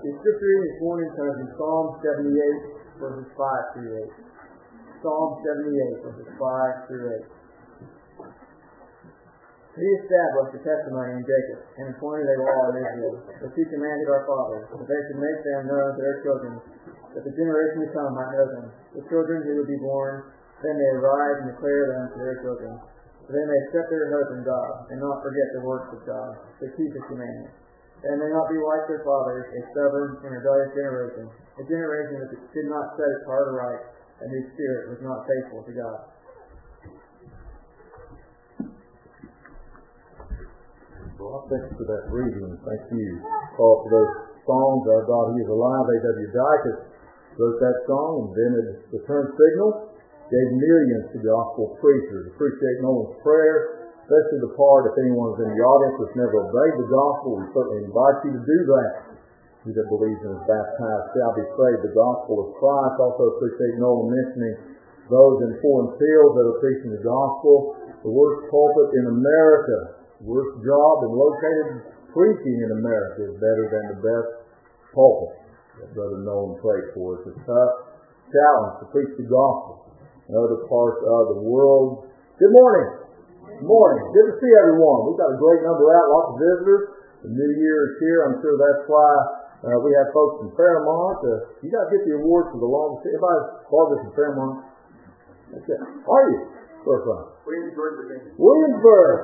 The scripture reading this morning comes from Psalm 78, verses 5 through 8. Psalm 78, verses 5 through 8. He established a testimony in Jacob, and appointed a law in Israel, which he commanded our fathers, that they should make them known to their children, that the generation to come might know them, the children who would be born, then they arise and declare them to their children, that they may set their hope in God, and not forget the works of God, but keep His commandments. And may not be like their fathers, a stubborn and rebellious generation, a generation that did not set its heart aright, and whose spirit was not faithful to God. Well, thank you for that reading. Thank you, Paul, for those songs. Our God, He is alive. A.W. Dykes wrote that song, invented the turn signal, gave millions to gospel preachers. Appreciate Nolan's prayer. Especially the part, if anyone's in the audience that's never obeyed the gospel, we certainly invite you to do that. He that believes and is baptized shall be saved. The gospel of Christ. Also appreciate Nolan mentioning those in foreign fields that are preaching the gospel. The worst pulpit in America, the worst job and located preaching in America is better than the best pulpit that Brother Nolan prayed for. It's a tough challenge to preach the gospel in other parts of the world. Good morning. Good morning. Good to see everyone. We've got a great number out, lots of visitors. The new year is here. I'm sure that's why we have folks from Fairmont. You guys get the award for the longest. Everybody's farthest from Fairmont. That's it. Are you? Where from? Williamsburg, Virginia. Williamsburg.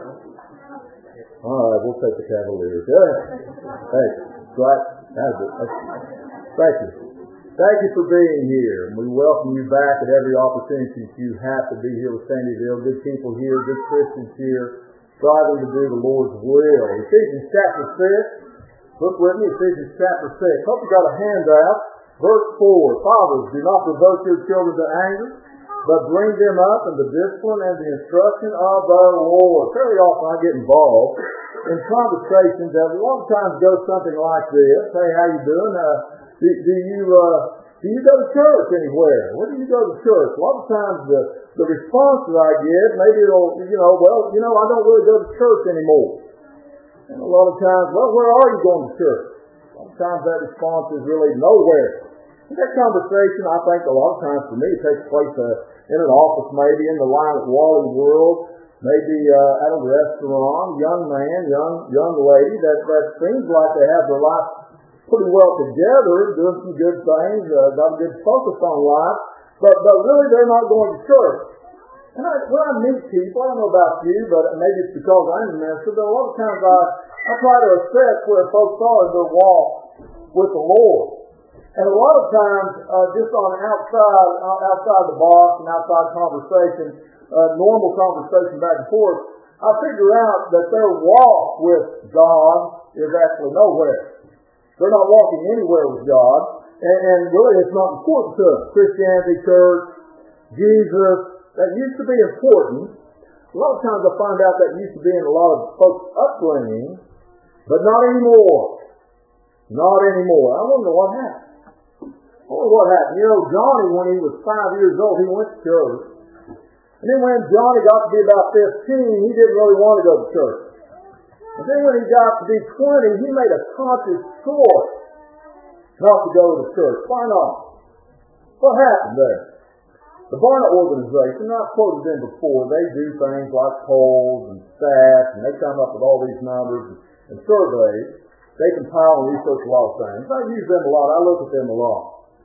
All right, we'll take the Cavaliers. Good. Hey, right. That's it. Thank you. Thank you for being here. And we welcome you back at every opportunity that you have to be here with Sandyville. Good people here, good Christians here, striving to do the Lord's will. Ephesians chapter 6. Look with me, Ephesians chapter 6. Hope you got a handout. Verse 4. Fathers, do not provoke your children to anger, but bring them up in the discipline and the instruction of the Lord. Fairly often I get involved in conversations that a lot of times go something like this. Hey, how you doing? Do you go to church anywhere? Where do you go to church? A lot of times the response that I get, maybe it'll, I don't really go to church anymore. And a lot of times, well, where are you going to church? A lot of times that response is really nowhere. And that conversation, I think a lot of times for me, takes place in an office, maybe in the line at Wally World, maybe at a restaurant, young man, young lady that seems like they have their life pretty well together, doing some good things, got a good focus on life, but really they're not going to church. And when I meet people, I don't know about you, but maybe it's because I'm a minister, but a lot of times I try to assess where folks are in their walk with the Lord. And a lot of times, just on outside the box and outside conversation, normal conversation back and forth, I figure out that their walk with God is actually nowhere. They're not walking anywhere with God, and really it's not important to them. Christianity, church, Jesus, that used to be important. A lot of times I find out that used to be in a lot of folks' upbringing, but not anymore. Not anymore. I wonder what happened. Johnny, when he was 5 years old, he went to church. And then when Johnny got to be about 15, he didn't really want to go to church. And then when he got to be 20, he made a conscious choice not to go to church. Why not? What happened there? The Barna organization, I've quoted them before, they do things like polls and stats, and they come up with all these numbers and surveys. They compile and research a lot of things. I use them a lot. I look at them a lot.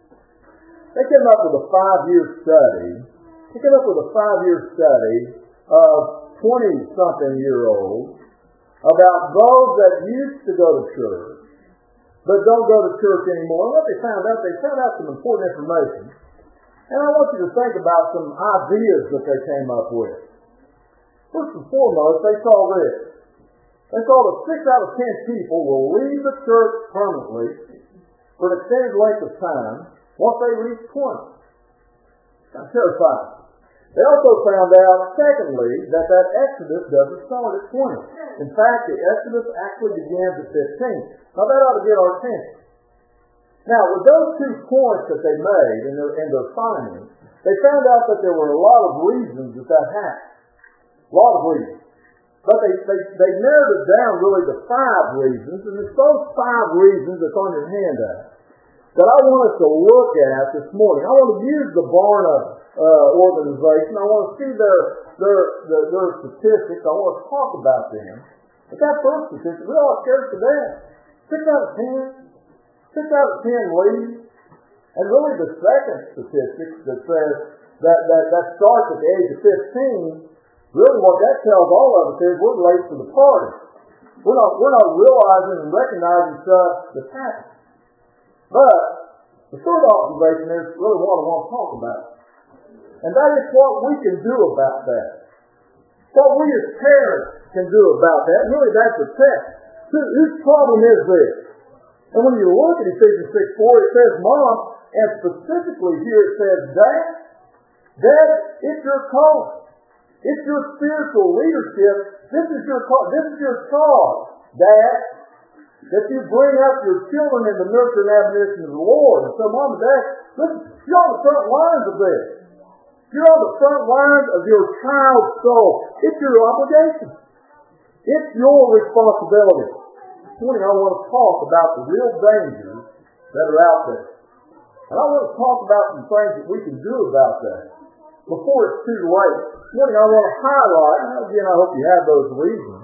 They came up with a 5-year study. They came up with a 5-year study of 20-something-year-olds about those that used to go to church, but don't go to church anymore. And what they found out some important information. And I want you to think about some ideas that they came up with. First and foremost, they saw this. They saw that 6 out of 10 people will leave the church permanently for an extended length of time once they reach 20. That's terrifying. They also found out, secondly, that exodus doesn't start at 20. In fact, the exodus actually begins at 15. Now, that ought to get our attention. Now, with those 2 points that they made in their findings, they found out that there were a lot of reasons that happened. A lot of reasons. But they narrowed it down really to 5 reasons, and it's those 5 reasons that's on your handout that I want us to look at this morning. I want to use the Barna organization. I want to see their statistics. I want to talk about them. But that first statistic, we all scared to death. 6 out of 10. 6 out of 10 leave. And really the second statistic that says that starts at the age of 15, really what that tells all of us is we're late to the party. We're not realizing and recognizing stuff that's happening. But the third observation is really what I want to talk about. And that is what we can do about that. What we as parents can do about that. Really that's the test. Whose problem is this? And when you look at Ephesians 6:4, it says Mom, and specifically here it says Dad, it's your calling. It's your spiritual leadership. This is your charge, Dad, that you bring up your children in the nurture and admonition of the Lord. And so, Mom and Dad, listen, you're on the front lines of this. You're on the front lines of your child's soul. It's your obligation. It's your responsibility. This morning I want to talk about the real dangers that are out there. And I want to talk about some things that we can do about that before it's too late. This morning I want to highlight, and again I hope you have those reasons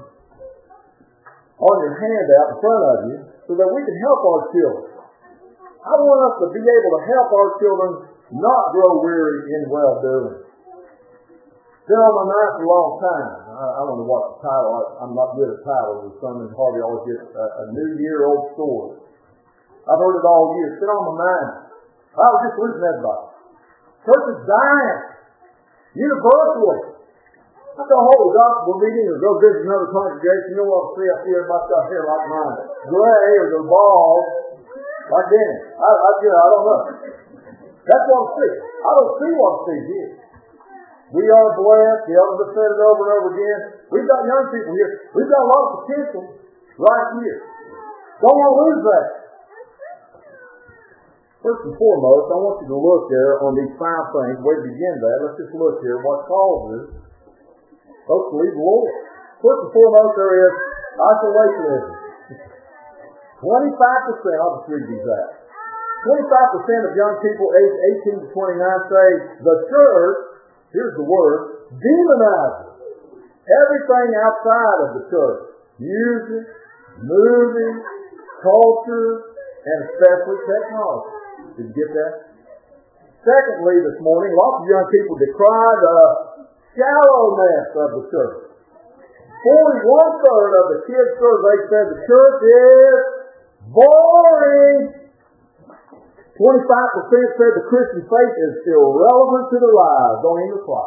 on your handout in front of you so that we can help our children. I want us to be able to help our children not grow weary in well-doing. Been on my mind for a long time. I don't know what the title. I'm not good at titles. The son and Harvey always get a New Year old story. I've heard it all year. It's been on my mind. I was just losing everybody. Church is dying. Universally. I go hold a gospel meeting or go visit another congregation. You don't want to see up here my stuff here like mine. Gray or they're bald. Like Dennis. I don't know. That's what I see. I don't see what I see here. We are blessed. The elders have said it over and over again. We've got young people here. We've got a lot of potential right here. Don't want to lose that. First and foremost, I want you to look there on these 5 things. Way to begin that. Let's just look here. What causes folks to leave the Lord? First and foremost, there is isolationism. 25%, I'll just read these out. 25% of young people aged 18 to 29 say the church, here's the word, demonizes everything outside of the church. Music, movies, culture, and especially technology. Did you get that? Secondly, this morning, lots of young people decry the shallowness of the church. 41% of the kids surveyed said the church is boring. 25% said the Christian faith is irrelevant to their lives. Don't even apply.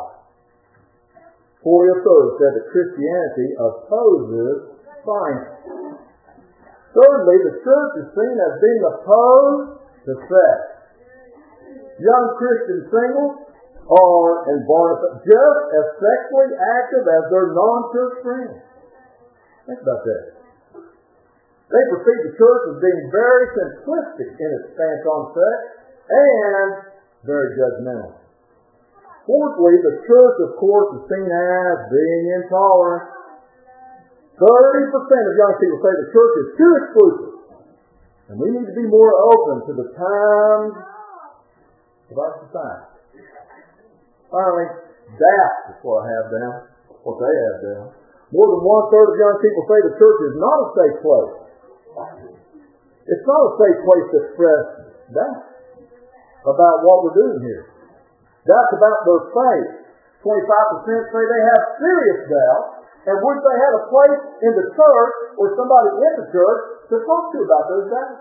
40% said that Christianity opposes science. Thirdly, the church is seen as being opposed to sex. Young Christian singles are, and Barnabas, just as sexually active as their non-church friends. Think about that. They perceive the church as being very simplistic in its stance on sex and very judgmental. Fourthly, the church, of course, is seen as being intolerant. 30% of young people say the church is too exclusive, and we need to be more open to the times of our society. Finally, doubt is what I have down, what they have down. More than 1/3 of young people say the church is not a safe place. It's not a safe place to express doubt about what we're doing here. Doubts about their faith. 25% say they have serious doubt and wish they had a place in the church or somebody in the church to talk to about those doubts.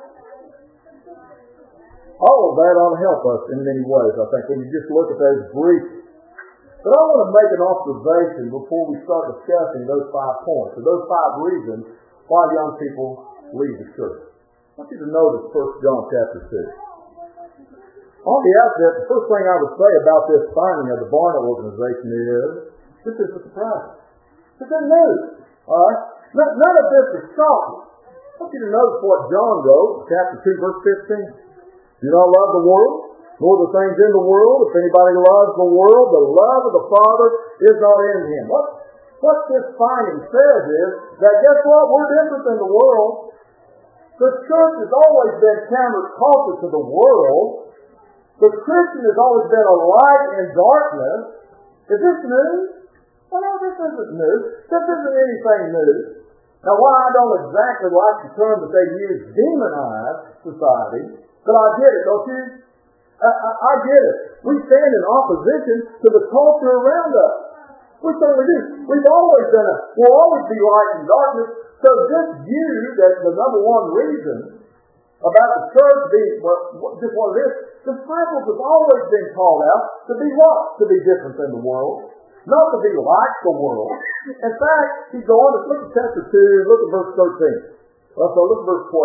All of that ought to help us in many ways, I think, when you just look at those briefly. But I want to make an observation before we start discussing those 5 points, or those 5 reasons why young people leave the church. I want you to notice 1 John chapter 2. On the outset, the first thing I would say about this finding of the Barna organization is, this isn't surprising. It's good news. All right? None of this is shocking. I want you to notice what John wrote, chapter 2, verse 15. Do not love the world, nor the things in the world. If anybody loves the world, the love of the Father is not in him. what this finding says is that guess what? We're different than the world. The church has always been counterculture to the world. The Christian has always been a light in darkness. Is this new? Well, no, this isn't new. This isn't anything new. Now, while I don't exactly like the term that they use, demonize society, but I get it, don't you? I get it. We stand in opposition to the culture around us. We certainly do. We've always done it. We'll always be light in darkness. So this view that the number one reason about the church being just what it is, disciples have always been called out to be what? To be different than the world. Not to be like the world. In fact, he's going to look at chapter 2, look at verse 13. So look at verse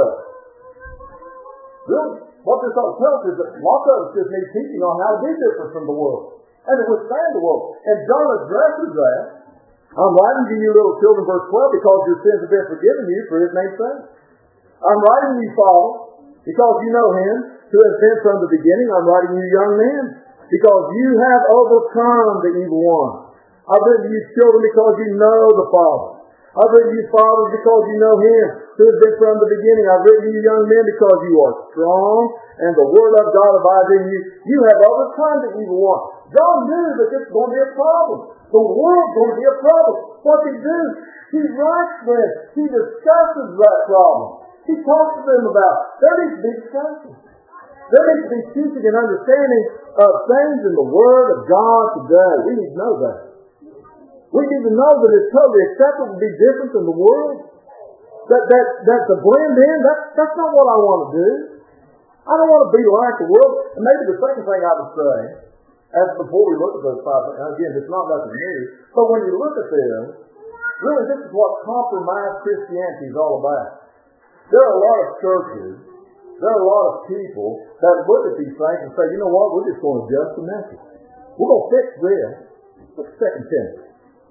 12. Really, what this all tells us is that lots of us just need teaching on how to be different from the world and to withstand the world. And John addresses that. I'm writing to you, little children, verse 12, because your sins have been forgiven you for his name's sake. I'm writing to you, Father, because you know him who has been from the beginning. I'm writing to you, young men, because you have overcome the evil one. I've written to you, children, because you know the Father. I've written to you, fathers, because you know him who has been from the beginning. I've written to you, young men, because you are strong, and the word of God abides in you. You have overcome the evil one. John knew that this was going to be a problem. The world's going to be a problem. What did he do? He writes them. He discusses that problem. He talks to them about it. There needs to be discussion. There needs to be teaching and understanding of things in the Word of God today. We need to know that. We need to know that it's totally acceptable to be different than the world. That to blend in, that's not what I want to do. I don't want to be like the world. And maybe the second thing I would say, as before we look at those five things, and again, it's not nothing new, but when you look at them, really this is what compromised Christianity is all about. There are a lot of churches, there are a lot of people that look at these things and say, you know what, we're just going to adjust the message. We're going to fix this. Look at 2 Timothy.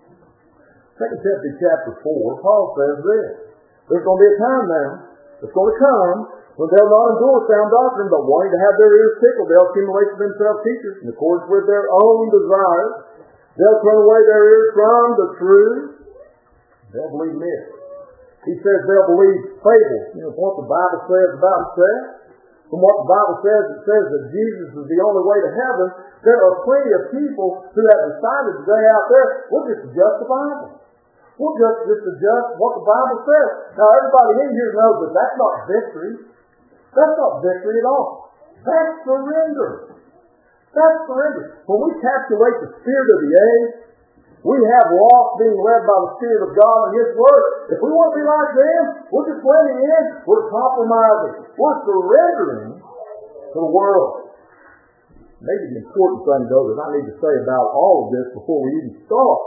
2 Timothy chapter 4, Paul says this. There's going to be a time now that's going to come when they'll not endure sound doctrine, but wanting to have their ears tickled, they'll accumulate for themselves teachers in accordance with their own desires. They'll turn away their ears from the truth. They'll believe myths. He says they'll believe fables. You know, what the Bible says about itself. From what the Bible says, it says that Jesus is the only way to heaven. There are plenty of people who have decided today out there, we'll just adjust the Bible. We'll just adjust what the Bible says. Now, everybody in here knows that that's not victory. That's not victory at all. That's surrender. That's surrender. When we calculate the spirit of the age, we have lost being led by the Spirit of God and His Word. If we want to be like them, we're just blending in. We're compromising. We're surrendering to the world. Maybe the important thing, though, that I need to say about all of this before we even start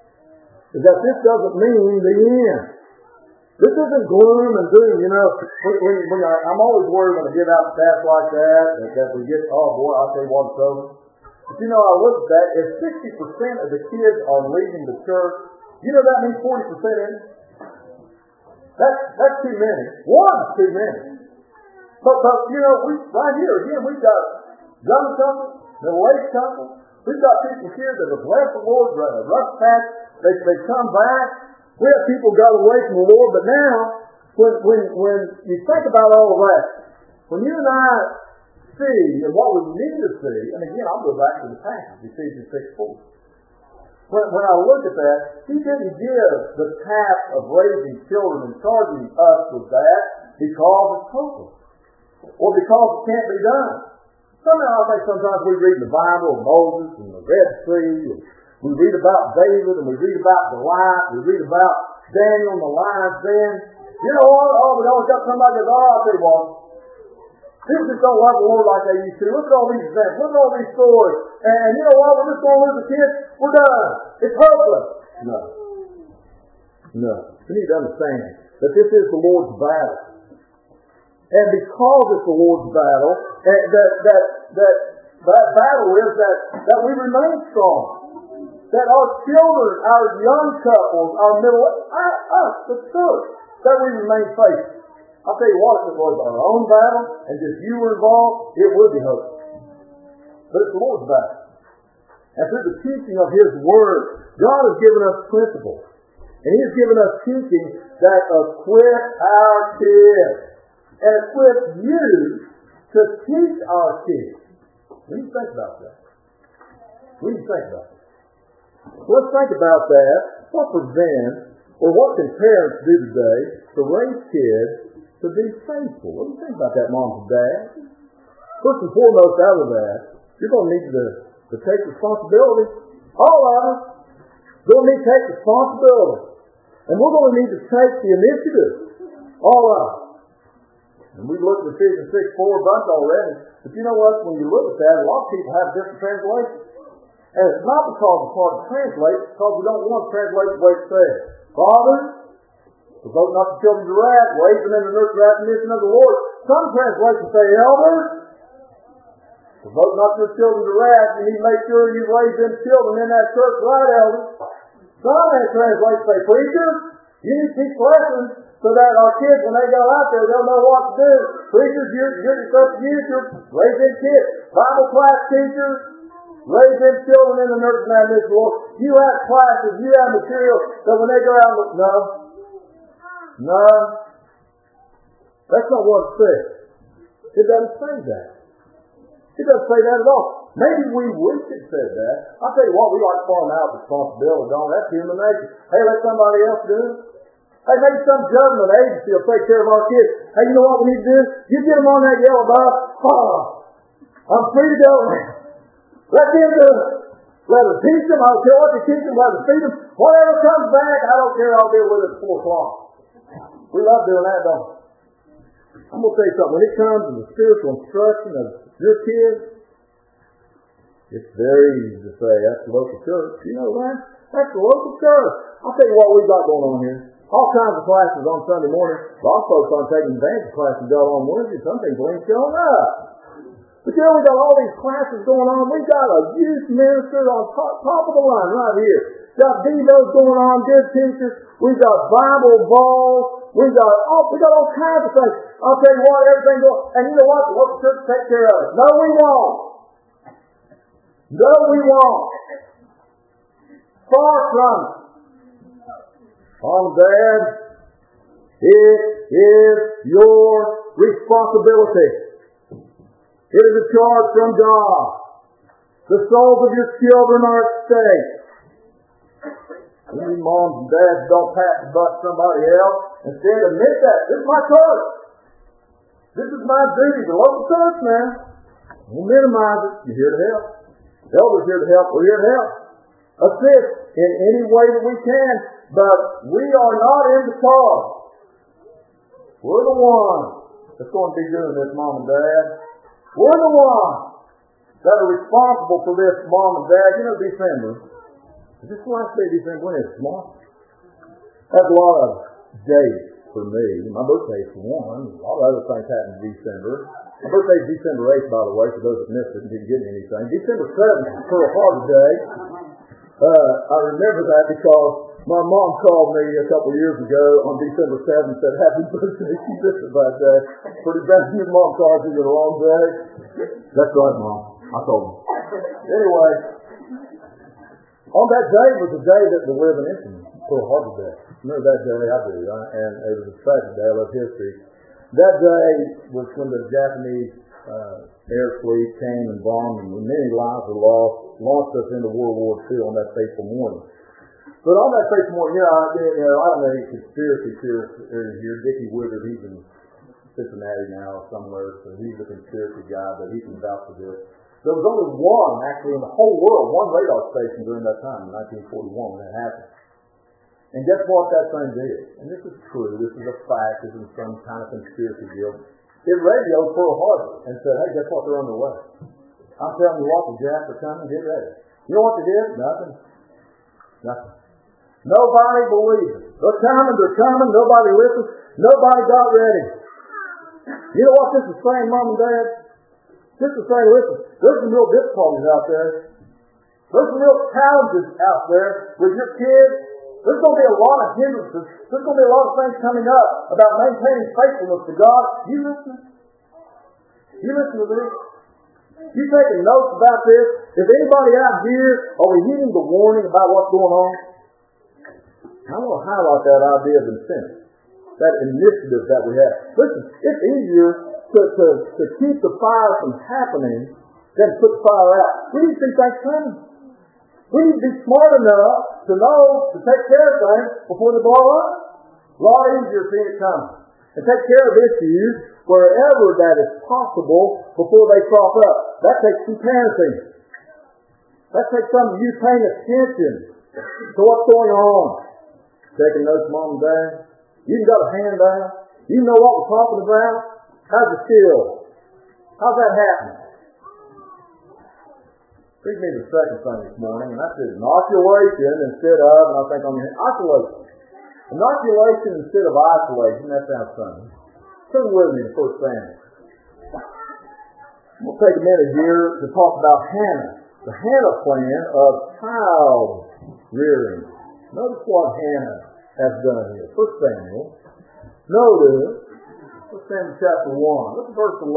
is that this doesn't mean the end. This isn't gloom and doom. You know, I'm always worried when I give out stats like that we get, oh boy, I'll tell you what it's over. But you know, I look at that, if 60% of the kids are leaving the church, you know that means 40% in it? That's too many. One is too many. But you know, right here, again, we've got young couples, middle-aged couples, we've got people here that have left the Lord, a rough patch, they come back. We have people got away from the Lord, but now, when you think about all of that, when you and I see, and what we need to see, and again, I'll go back to the passage, Ephesians 6:4. When I look at that, He didn't give the task of raising children and charging us with that because it's hopeless, or because it can't be done. Somehow I think sometimes we read the Bible of Moses and the Red Sea, and we read about David, and we read about Goliath, we read about Daniel and the lion's den. You know what? Oh, we always got somebody that goes, oh, I'll tell you what. People just don't love the Lord like they used to. Look at all these events. Look at all these stories. And you know what? We're just going to lose the kids. We're done. It's hopeless. No. We need to understand that this is the Lord's battle. And because it's the Lord's battle, that battle is that we remain strong. That our children, our young couples, our us, the church, that we remain faithful. I'll tell you what, if it was our own battle and just you were involved, it would be hopeless. But it's the Lord's battle. And through the teaching of His Word, God has given us principles. And He has given us teaching that equip our kids and equip you to teach our kids. What do you think about that? What do you think about that? Let's think about that. What prevents, or what can parents do today to raise kids to be faithful? What do you think about that, moms and dads? First and foremost, out of that, you're going to need to take responsibility. All of us. We're going to need to take responsibility. And we're going to need to take the initiative. All of us. And we've looked at Ephesians 6:4 a bunch already. But you know what? When you look at that, a lot of people have different translations. And it's not because it's hard to translate, it's because we don't want to translate the way it says. Fathers, provoke not the children to wrath, raise them in the nurture and admonition of the Lord. Some translations say, elders, provoke not your children to wrath. You need to make sure you raise them children in that church right, elders. Some translations say, preachers, you need to teach lessons so that our kids, when they go out there, they'll know what to do. Preachers, you're up to you to raise them kids. Bible class teachers, raise them children in the nurture and admonition of the Lord. You have classes, you have material, so when they go out, no. That's not what it says. It doesn't say that. It doesn't say that at all. Maybe we wish it said that. I'll tell you what, we like farm out responsibility, don't we? That's human nature. Hey, let somebody else do it. Hey, maybe some government agency will take care of our kids. Hey, you know what we need to do? You get them on that yellow bus. I'm free to go. Let them do it. Let them teach them. I don't care what they teach them. Let them feed them. Whatever comes back, I don't care. I'll deal with it at 4 o'clock. We love doing that, don't we? I'm going to tell you something. When it comes to the spiritual instruction of your kids, it's very easy to say, that's the local church. You know that? That's the local church. I'll tell you what we've got going on here. All kinds of classes on Sunday morning. A lot of folks aren't taking advantage of classes got on Wednesday. Some people ain't showing up. But you know, we got all these classes going on. We got a youth minister on top of the line right here. Got devos going on, good teachers. We got Bible balls. We got all kinds of things. I'll tell you what, everything going. And you know what? The local church will take care of it. No, we won't. No, we won't. Far from it. Mom and Dad, it is your responsibility. It is a charge from God. The souls of your children are at stake. You moms and dads don't pass the buck to somebody else. Instead, admit that. This is my church. This is my duty. The local church now. Don't minimize it. You're here to help. The elders here to help. We're here to help. Assist in any way that we can. But we are not in the charge. We're the ones that's going to be doing this, Mom and Dad. We're the ones that are responsible for this, Mom and Dad. You know, December. This last day of December, when is it? Tomorrow? That's a lot of days for me. My birthday is one. A lot of other things happen in December. My birthday is December 8th, by the way, for those that missed it and didn't get anything. December 7th is Pearl Harbor Day. I remember that because my mom called me a couple of years ago on December 7th and said, happy birthday. She missed it that day. Pretty bad. Your mom called you the wrong day. That's right, Mom. I told her. Anyway, on that day was the day that the living infamy, Pearl Harbor Day. Remember that day? I do, right? And it was a tragic day. I love history. That day was when the Japanese air fleet came and bombed, and many lives were lost, launched us into World War II on that fateful morning. But on that fateful morning, I don't know any conspiracy theorists here. Dickie Wizard, he's in Cincinnati now somewhere, so he's a conspiracy guy, but he can vouch for this. There was only one, actually, in the whole world, one radar station during that time, in 1941, when that happened. And guess what that thing did? And this is true, this is a fact, this is some kind of conspiracy deal. It radioed Pearl Harbor and said, hey, guess what, they're on their way. I'm telling you what, the Japs are coming, get ready. You know what they did? Nothing. Nobody believed it. They're coming, nobody listened, nobody got ready. You know what this is saying, Mom and Dad? This is saying, listen, there's some real difficulties out there. There's some real challenges out there with your kids. There's going to be a lot of hindrances. There's going to be a lot of things coming up about maintaining faithfulness to God. You listening? You listen to this? You taking notes about this? If anybody out here, are we heeding the warning about what's going on? I want to highlight that idea of incentive, that initiative that we have. Listen, it's easier to keep the fire from happening than to put the fire out. We need to see things coming. We need to be smart enough to know to take care of things before they blow up. A lot easier seeing it coming. And take care of issues wherever that is possible before they crop up. That takes some parenting. That takes some of you paying attention to what's going on. Taking notes, Mom and Dad. You got a handout. You know what we're talking about. How's your skill? How's that happening? Read me the second thing this morning, and that's inoculation instead of, and I think on isolation. Inoculation instead of isolation, that sounds funny. Turn with me to 1 Samuel. We'll take a minute here to talk about Hannah. The Hannah plan of child rearing. Notice what Hannah has done here. 1 Samuel. Notice 1 Samuel chapter 1. Look at verse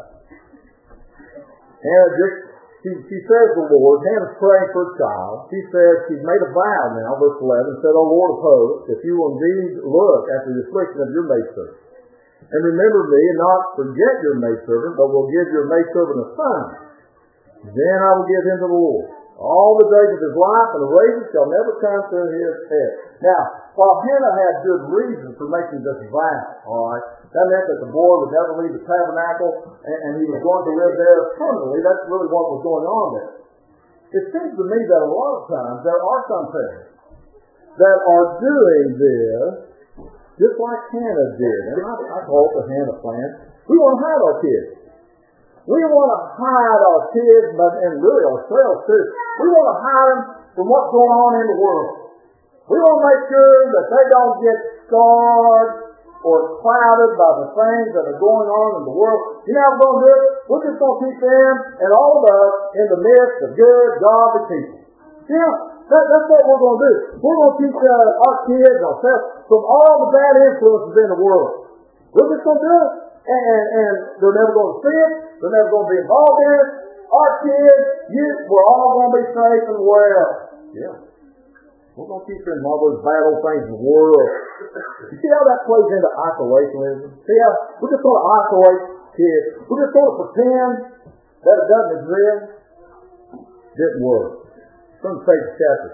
11. Hannah she says the Lord, Hannah's praying for a child. She says she's made a vow now, verse 11, said, O Lord of hosts, if you will indeed look at the affliction of your maidservant, and remember me, and not forget your maidservant, but will give your maidservant a son, then I will give him to the Lord. All the days of his life, and the razor shall never come to his head. Now, while Hannah had good reason for making this vow, all right, that meant that the boy would never leave the tabernacle, and he was going to live there permanently. That's really what was going on there. It seems to me that a lot of times there are some parents that are doing this just like Hannah did. And I call it the Hannah plan. We want to hide our kids. We want to hide our kids, and really ourselves too. We want to hide them from what's going on in the world. We want to make sure that they don't get scarred or clouded by the things that are going on in the world. You know how we're going to do it? We're just going to keep them and all of us in the midst of good, godly people. Yeah, that's what we're going to do. We're going to keep our kids, ourselves, from all the bad influences in the world. We're just going to do it. And they're never going to see it. They're never going to be involved in it. Our kids, we're all going to be safe and well. Yeah. We're going to keep them all those bad old things in the world. You see how that plays into isolationism? See how we're just going to isolate kids. We're just going to pretend that it doesn't exist. Didn't work. From Faith chapter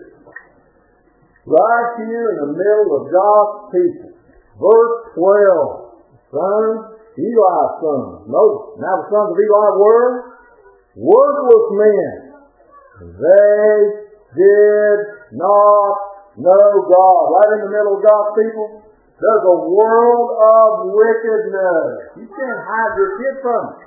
2. Right here in the middle of God's people. Verse 12. Sons, Eli's sons. Notice, now the sons of Eli were worthless men. They did not know God. Right in the middle of God's people, there's a world of wickedness. You can't hide your kids from it.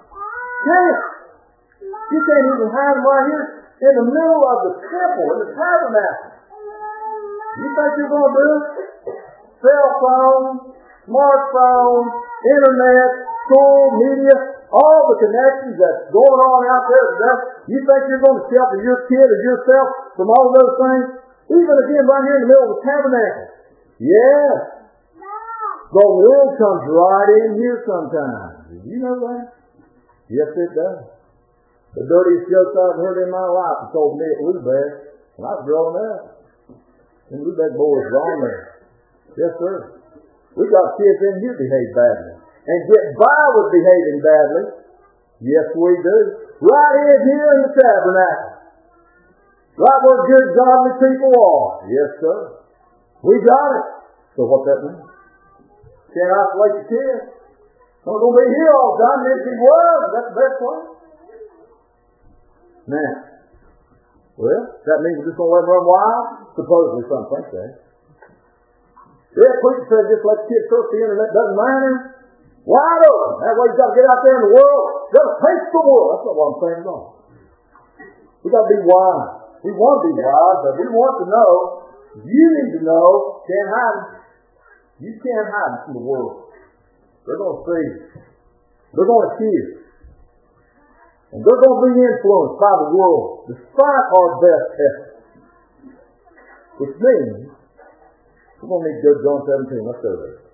You can't even hide them right here in the middle of the temple, in the tabernacle. You think you're going to do it? Cell phone, smartphone, internet, school, media, all the connections that's going on out there today. You think you're going to shelter your kid or yourself from all of those things? Even again right here in the middle of the tabernacle. Yes. The world comes right in here sometimes. Did you know that? Yes, it does. The dirtiest jokes I've heard in my life was told me at Lubeck when I was growing up. And Lubeck boys were on there. Yes, sir. We got kids in here behave badly. And get by with behaving badly. Yes, we do. Right in here in the tabernacle. Right where good, godly people are. Yes, sir. We got it. So what that means? Can't isolate your kids. We're going to be here all the time. If he was, that's the best way. Now, well, that means we're just going to let them run wild? Supposedly some think that. Yeah, preacher said just let the kids surf the internet, doesn't matter. Wide open. That way you got to get out there in the world. You got to taste the world. That's not what I'm saying at all. We got to be wise. We want to be wise, but we want to know. You need to know. Can't hide them. You can't hide them from the world. They're going to see you. They're going to hear. And they're going to be influenced by the world, despite our best efforts. Which means, we're going to need to go to John 17. Let's go there.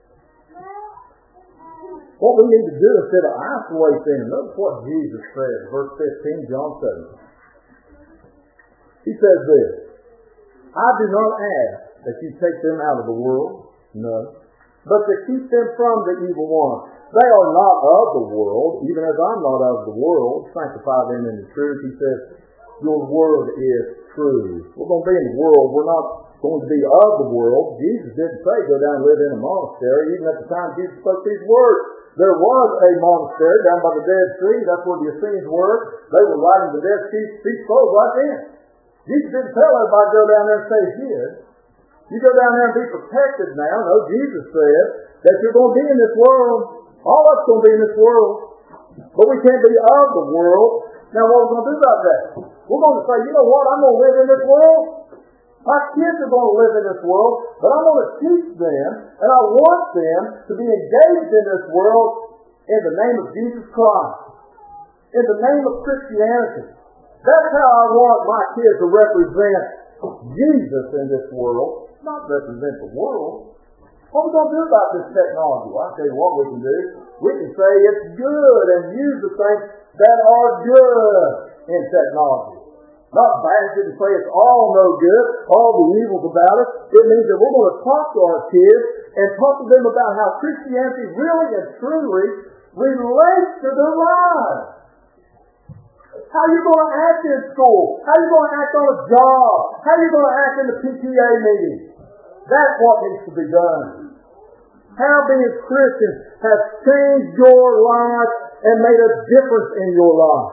What we need to do instead of isolate them, notice what Jesus said, verse 15, John 17. He says this, I do not ask that you take them out of the world. No. But to keep them from the evil one. They are not of the world, even as I'm not of the world. Sanctify them in the truth. He says, your word is true. We're going to be in the world. We're not going to be of the world. Jesus didn't say go down and live in a monastery. Even at the time Jesus spoke these words, there was a monastery down by the Dead Sea. That's where the Essenes were. They were writing the Dead Sea Scrolls right then. Jesus didn't tell everybody to go down there and stay hid. You go down there and be protected now. No, Jesus said that you're going to be in this world. All of us going to be in this world. But we can't be of the world. Now what are we going to do about that? We're going to say, you know what, I'm going to live in this world. My kids are going to live in this world, but I'm going to teach them, and I want them to be engaged in this world in the name of Jesus Christ. In the name of Christianity. That's how I want my kids to represent Jesus in this world, not represent the world. What are we going to do about this technology? Well, I'll tell you what we can do. We can say it's good and use the things that are good in technology. Not bash it and say it's all no good, all the evils about it. It means that we're going to talk to our kids and talk to them about how Christianity really and truly relates to their lives. How are you going to act in school? How are you going to act on a job? How are you going to act in the PTA meeting? That's what needs to be done. How being Christians has changed your life and made a difference in your life.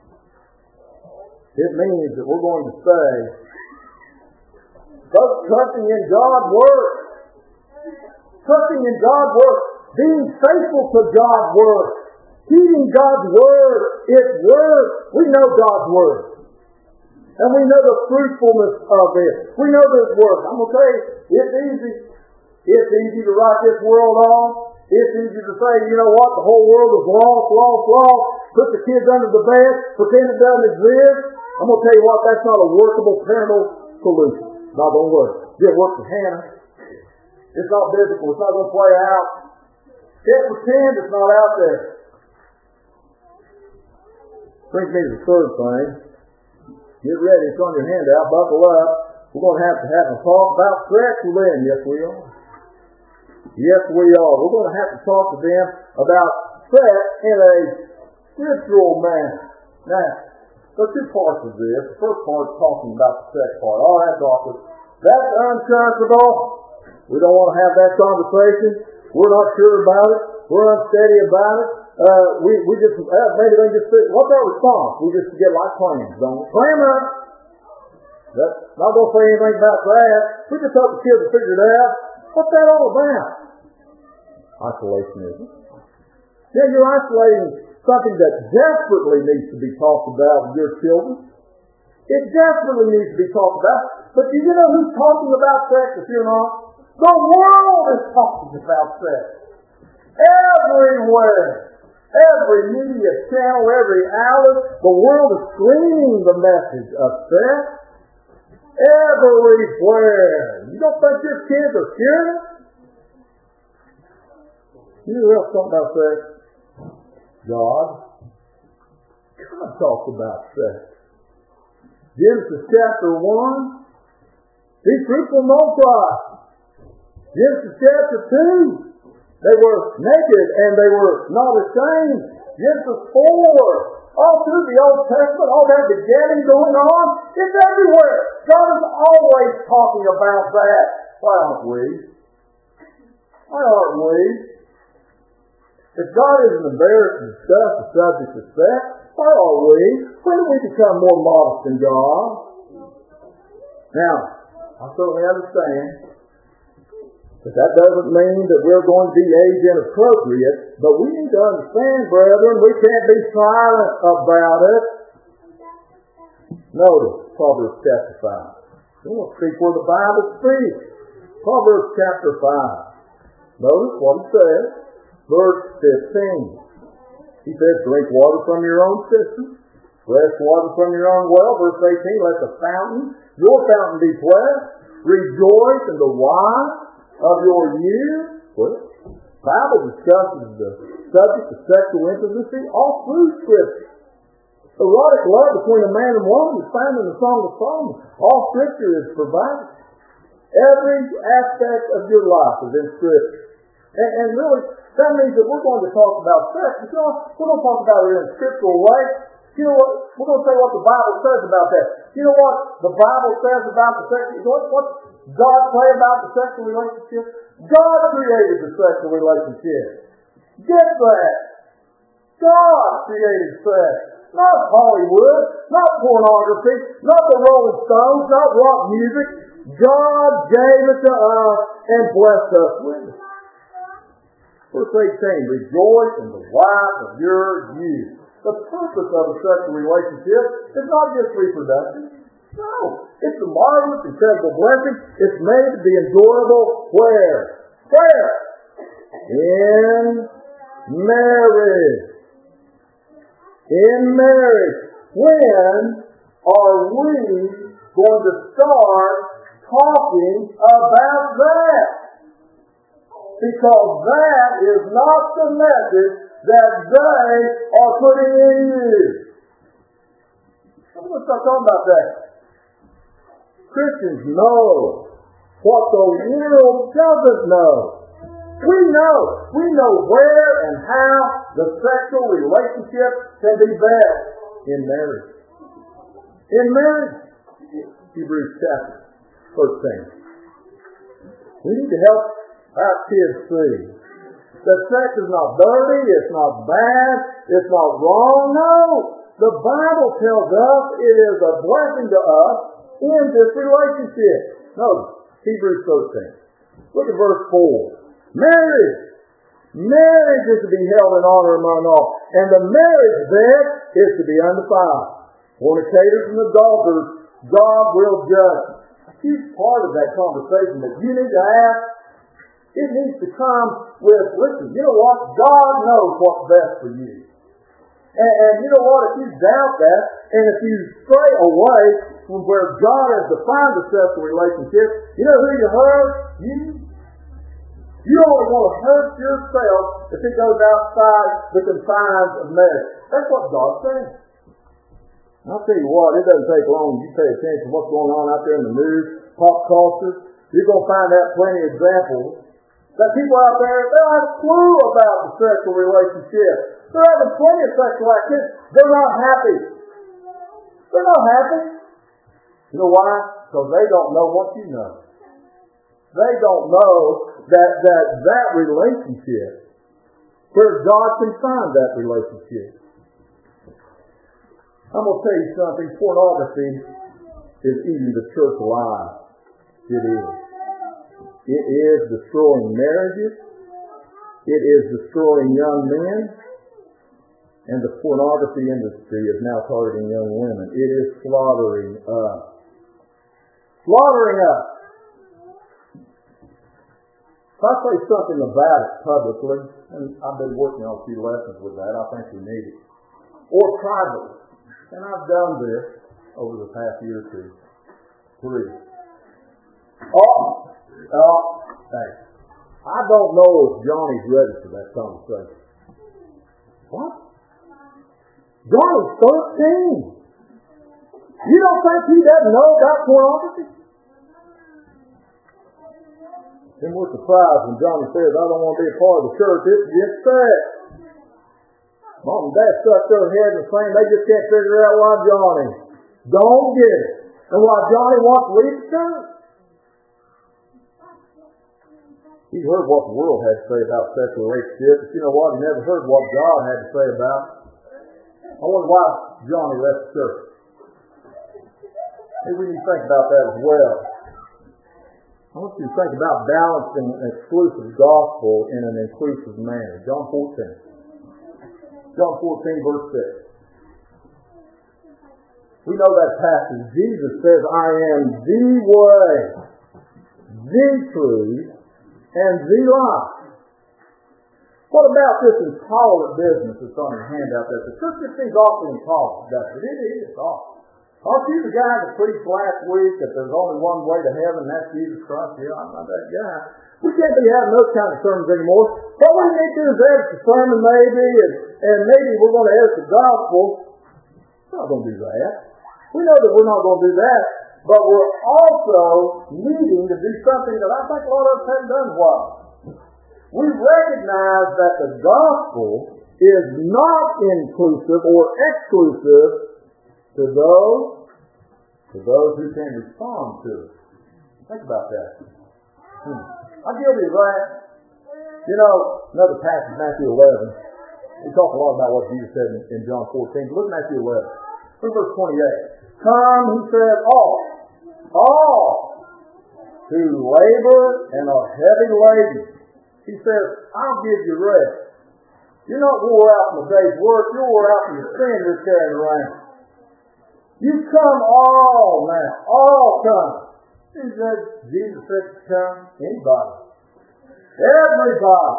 It means that we're going to say, both trusting in God's Word, trusting in God's Word, being faithful to God's Word, heeding God's Word, its Word. We know God's Word. And we know the fruitfulness of it. We know this Word. I'm going to tell you, it's easy. It's easy to write this world off. It's easy to say, you know what, the whole world is lost, lost, lost. Put the kids under the bed, pretend it doesn't exist. I'm going to tell you what, that's not a workable parental solution. Not going to work. It didn't work for Hannah. It's not biblical. It's not going to play out. Can't pretend it's not out there. Brings me to the third thing. Get ready. It's on your handout. Buckle up. We're going to have a talk about sex with them. Yes, we are. Yes, we are. We're going to have to talk to them about sex in a scriptural manner. Now, there are two parts of this. The first part is talking about the sex part. All right, doctor. That's unconscionable. We don't want to have that conversation. We're not sure about it. We're unsteady about it. We just, maybe they just say, what's our response? We just get like clams, don't we? Clam up. That's not going to say anything about that. We just help the kids to figure it out. What's that all about? Isolationism. Yeah, you're isolating something that desperately needs to be talked about with your children. It desperately needs to be talked about. But do you know who's talking about sex if you're not? The world is talking about sex. Everywhere. Every media channel, every outlet, the world is screaming the message of sex. Everywhere. You don't think your kids are curious? You know who else talking about sex? God. God talks about sex. Genesis chapter 1. Be fruitful and multiply. Genesis chapter 2. They were naked and they were not ashamed. Genesis 4. All through the Old Testament, all that begetting going on, it's everywhere. God is always talking about that. Why aren't we? Why aren't we? If God isn't embarrassed to discuss the subject of sex, why are we? When do we become more modest than God? Now, I certainly understand but that doesn't mean that we're going to be age inappropriate, but we need to understand, brethren, we can't be silent about it. Notice Proverbs chapter 5. We're going to speak where the Bible speaks. Proverbs chapter 5. Notice what it says. Verse 15. He says, drink water from your own cistern, fresh water from your own well. Verse 18, let the fountain, your fountain be blessed. Rejoice in the wine of your years. Well, the Bible discusses the subject of sexual intimacy all through Scripture. Erotic love between a man and woman is found in the Song of Solomon. All Scripture is provided. Every aspect of your life is in Scripture. And really, that means that we're going to talk about sex. You know, we're going to talk about it in a scriptural way. You know what? We're going to say what the Bible says about that. You know what the Bible says about the sex? What God say about the sexual relationship? God created the sexual relationship. Get that. God created sex. Not Hollywood, not pornography, not the Rolling Stones, not rock music. God gave it to us and blessed us with it. Verse 18, rejoice in the wife of your youth. The purpose of a sexual relationship is not just reproduction. No. It's a marvelous, incredible blessing. It's made to be endurable where? Where? In marriage. In marriage. When are we going to start talking about that? Because that is not the message that they are putting in you. I'm going to start talking about that. Christians know what the world doesn't know. We know where and how the sexual relationship can be best in marriage. In marriage. Hebrews chapter 13. We need to help our kids see that sex is not dirty, it's not bad, it's not wrong. No. The Bible tells us it is a blessing to us in this relationship. Notice, Hebrews 13. Look at verse 4. Marriage. Marriage is to be held in honor among all. And the marriage bed is to be undefiled. Fornicators and adulterers, God will judge. A huge part of that conversation that you need to have, it needs to come with, listen, you know what? God knows what's best for you. And you know what? If you doubt that, and if you stray away from where God has defined the sexual relationship, you know who you hurt? You. You only want to hurt yourself if it goes outside the confines of marriage. That's what God says. I'll tell you what, it doesn't take long. You pay attention to what's going on out there in the news, pop culture. You're going to find out plenty of examples that people out there, they don't have a clue about the sexual relationship. They're having plenty of sexual activity. They're not happy. They're not happy. You know why? Because they don't know what you know. They don't know that relationship, where God can find that relationship. I'm going to tell you something. Pornography is eating the church alive. It is. It is destroying marriages. It is destroying young men. And the pornography industry is now targeting young women. It is slaughtering us. Slaughtering us. If I say something about it publicly, and I've been working on a few lessons with that, I think we need it. Or privately. And I've done this over the past year or two. 3. Hey, I don't know if Johnny's ready for that conversation. What? Johnny's 13. You don't think he doesn't know about pornography? Then we're surprised when Johnny says, I don't want to be a part of the church. It's just sex. Mom and Dad stuck their heads and saying they just can't figure out why Johnny don't get it. And why Johnny wants to leave the church. He heard what the world had to say about sexual relationships, but you know what? He never heard what God had to say about it. I wonder why Johnny left the church. Maybe we need to think about that as well. I want you to think about balancing an exclusive gospel in an inclusive manner. John 14. John 14, verse 6. We know that passage. Jesus says, I am the way, the truth, and the life. What about this intolerant business that's on your hand out there? The church just seems awfully intolerant, doesn't it? It is awful. Aren't you the guy that preached last week that there's only one way to heaven, and that's Jesus Christ? Yeah, I'm not that guy. We can't be having those kind of sermons anymore. What we need to do is edit the sermon maybe, and maybe we're going to edit the gospel. We're not going to do that. We know that we're not going to do that. but we're also needing to do something that I think a lot of us haven't done well. We recognize that the gospel is not inclusive or exclusive to those who can respond to it. Think about that. I'm guilty of that. You know, another passage, Matthew 11. We talk a lot about what Jesus said in John 14. Look at Matthew 11. Look at verse 28. Come, he said, all who labor and are heavy laden. He says, I'll give you rest. You're not wore out from a day's work. You're wore out from your sin you're carrying around. You come all now. All come. Jesus said to come. Anybody. Everybody.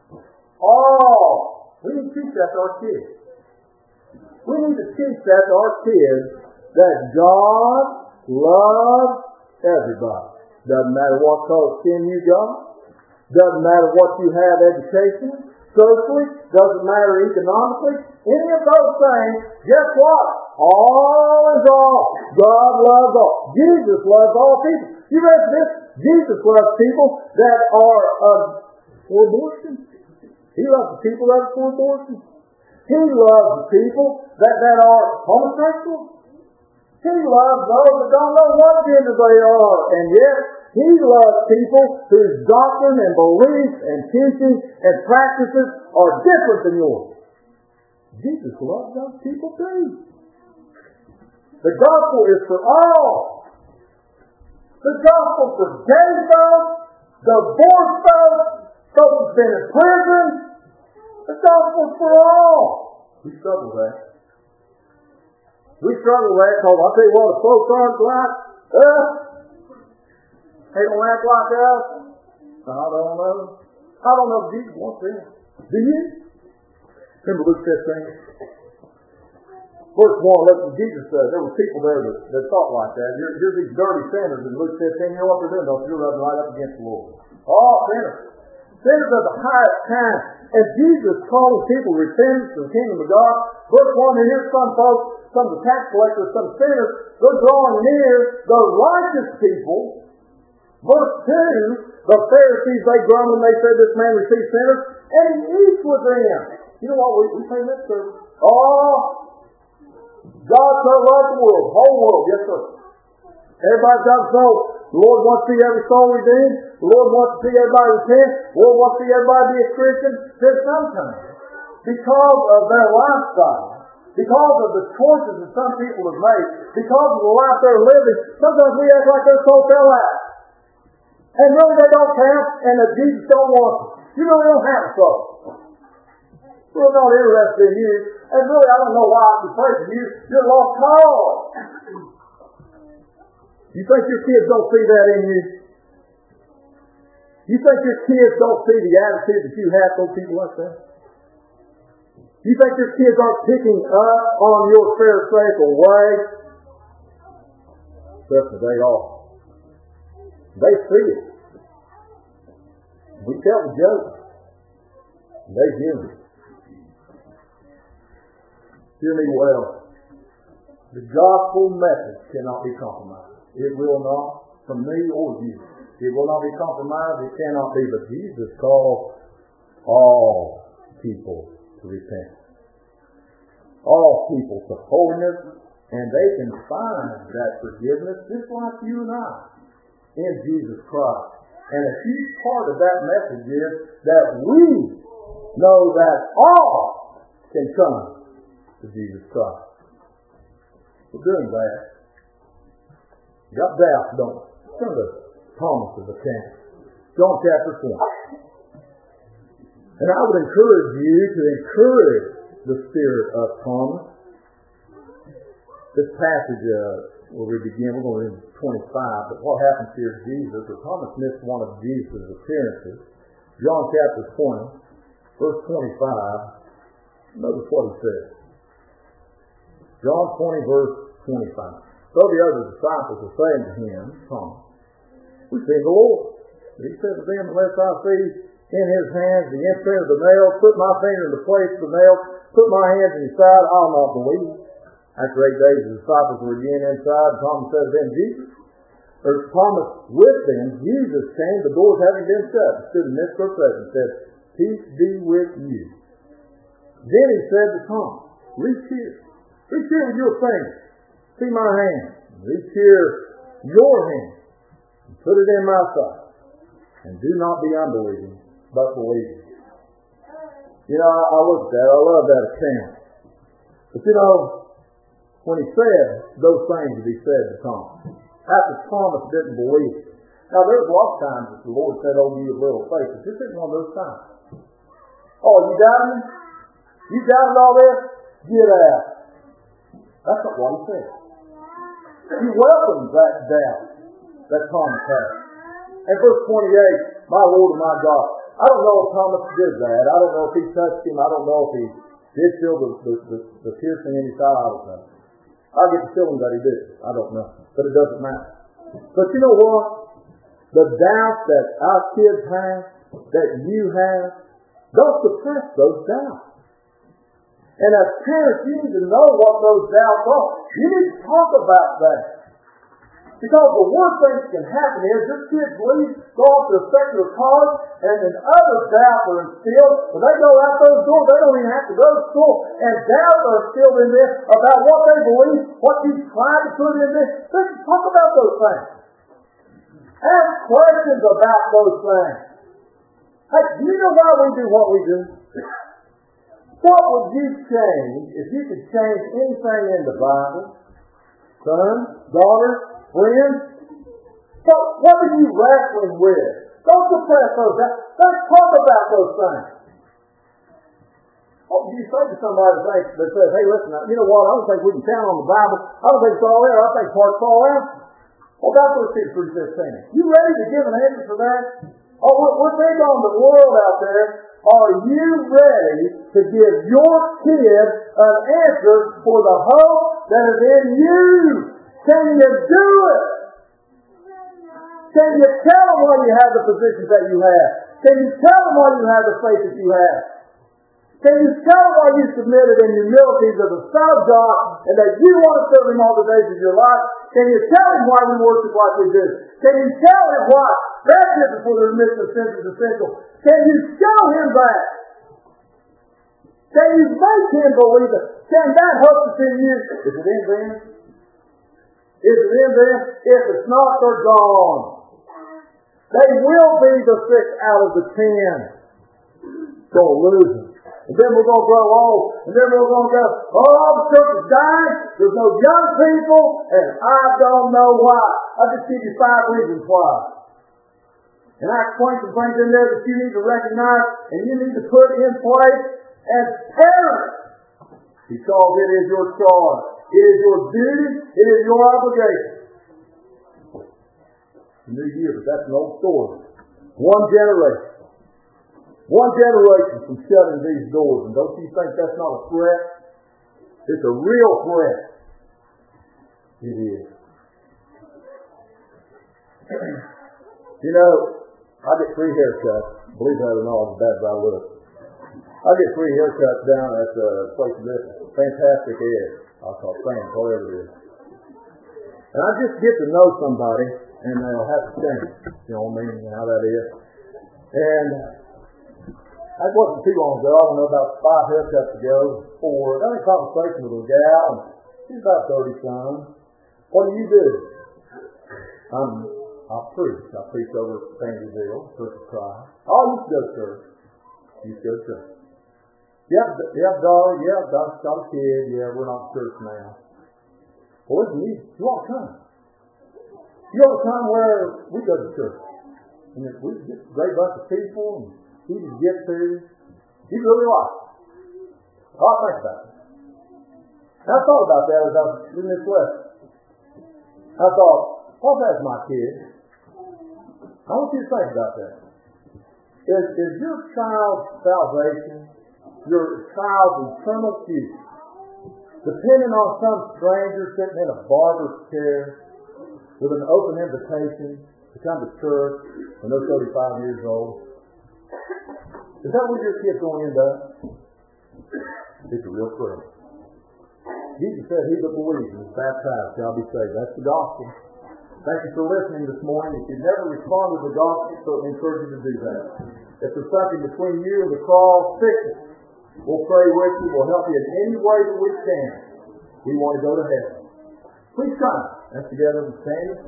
All. We need to teach that to our kids. We need to teach that to our kids that God loves everybody. Doesn't matter what color skin you got. Doesn't matter what you have education. Socially, doesn't matter economically, any of those things, guess what? All is all. God loves all. Jesus loves all people. You read this? Jesus loves people that are for abortion. He loves the people that are for abortion. He loves the people that are homosexual. He loves those that don't know what gender they are. And yet, He loves people whose doctrine and beliefs and teaching and practices are different than yours. Jesus loves those people too. The gospel is for all. The gospel for gay folks, divorced folks, folks who've been in prison. The gospel is for all. We struggle with that. We struggle with that because I'll tell you what, the folks aren't like us. They don't act like us. I don't know. I don't know if Jesus wants them. Do you? Remember Luke 15? Verse 1, look, Jesus said, there were people there that thought like that. You're these dirty sinners in Luke 15. You know what they're doing? Don't you rub right up against the Lord. Oh, sinners. Sinners of the highest kind. And Jesus calling people repentance to the kingdom of God. Verse 1, and here's some folks, some of the tax collectors, some sinners, they're drawing near the righteous people. Verse 2, the Pharisees, they grumbled and they said, this man received sinners, and he eats with them. You know what? We say that, sir. Oh, God so loved the world, the whole world, yes, sir. Everybody's got a soul. The Lord wants to see every soul redeemed. The Lord wants to see everybody repent. The Lord wants to see everybody be a Christian. Then sometimes, because of their lifestyle, because of the choices that some people have made, because of the life they're living, sometimes we act like their soul fell out. And really they don't count, and that Jesus don't want them. You really don't have a soul. We're not interested in you. And really, I don't know why I can pray for you. You're lost cause. You think your kids don't see that in you? You think your kids don't see the attitude that you have toward people like that? You think your kids aren't picking up on your pharisaical way? Certainly they are. They see it. We tell the joke. They hear it. Hear me well. The gospel message cannot be compromised. It will not, from me or you. It will not be compromised. It cannot be. But Jesus called all people to repent. All people to holiness. And they can find that forgiveness just like you and I in Jesus Christ. And a huge part of that message is that we know that all can come to Jesus Christ. We're doing that. You got doubts, don't you? Turn to Thomas's account. John chapter 20. And I would encourage you to encourage the spirit of Thomas. This passage where we begin, we're going to read 25, but what happens here is Jesus, or Thomas missed one of Jesus' appearances. John chapter 20, verse 25. Notice what he says. John 20, verse 25. So the other disciples are saying to him, Thomas, we've seen the Lord. He said to them, unless I see in his hands the imprint of the nails, put my finger in the place of the nails, put my hands in his side, I'll not believe. After 8 days, the disciples were again inside, and Thomas said to them, Thomas with them, Jesus came, the doors having been shut, and stood in the midst of their presence, and said, Peace be with you. Then he said to Thomas, Reach here with your finger. See my hand. Reach here your hand, and put it in my side. And do not be unbelieving, but believing. You know, I look at that. I love that account. But you know, when he said those things that he said to Thomas, after Thomas didn't believe. Now, there's a lot of times that the Lord said, oh, you little faith. But this isn't one of those times. Oh, you doubted me? You doubted all this? Get out. That's not what he said. He welcomed that doubt that Thomas had. And verse 28, my Lord and my God. I don't know if Thomas did that. I don't know if he touched him. I don't know if he did feel the piercing in his side. I don't know. I get the feeling that he did. I don't know. But it doesn't matter. But you know what? The doubt that our kids have, that you have, don't suppress those doubts. And as parents, you need to know what those doubts are. You need to talk about that. Because the worst thing that can happen is this kid's leave, go off to a secular college, and then other doubts are instilled. When they go out those doors, they don't even have to go to school. And doubts are instilled in this about what they believe, what you try to put in this. Let's talk about those things. Ask questions about those things. Hey, do you know why we do what we do? What would you change if you could change anything in the Bible? Son, daughter, friends? What are you wrestling with? Don't suppress those. Let's talk about those things. What would you say to somebody that says, hey, listen, you know what? I don't think we can count on the Bible. I don't think it's all there. I think part's all out. Well, that's what 3:15. You ready to give an answer for that? Oh, we're big on the world out there. Are you ready to give your kid an answer for the hope that is in you? Can you do it? Can you tell them why you have the positions that you have? Can you tell them why you have the faith that you have? Can you tell them why you submitted in humility to the Son of God and that you want to serve Him all the days of your life? Can you tell Him why we worship like we do? Can you tell Him why baptism for the remission of sins is essential? Can you show Him that? Can you make Him believe it? Can that hope that's in you? Is it in them? Is it in them? If it's not, they're gone. They will be the 6 out of the 10. Don't lose them. And then we're going to grow old. And then we're going to go, oh, the church is dying. There's no young people. And I don't know why. I'll just give you 5 reasons why. And I explained some things in there that you need to recognize and you need to put in place as parents. Because it is your charge. It is your duty. It is your obligation. It's a new year, but that's an old story. One generation from shutting these doors. And don't you think that's not a threat? It's a real threat. It is. You know, I get free haircuts. Believe that or not, as bad as I look. I get free haircuts down at the place of this Fantastic Ed. I'll call Sam, whatever it is. And I just get to know somebody, and they'll have to change. You know what I mean? How that is. And that wasn't too long ago. I don't know, about 5 haircuts ago. 4. I had a conversation with a gal, and she's about 30-some. What do you do? I preach. I preach over Sandyville, Church of Christ. Oh, you used to go to church. You used to go to church. Yeah, daughter. Yeah, got a kid. Yeah, we're not in church now. Well, listen, you ought to come. You ought to come where we go to church. And we get a great bunch of people, and easy to get to. You really like it. I'll think about it. And I thought about that as I was reading this lesson. I thought, what if that's my kid? I want you to think about that. Is your child's salvation, your child's eternal future, depending on some stranger sitting in a barber's chair with an open invitation to come to church when they're 35 years old? Is that what your kid's going into? It's a real threat. Jesus said, he that believes and is baptized shall be saved. That's the gospel. Thank you for listening this morning. If you've never responded to the gospel, I certainly encourage you to do that. If there's something between you and the cross, fix it. We'll pray with you. We'll help you in any way that we can. We want to go to heaven. Please come. Let's together and stand.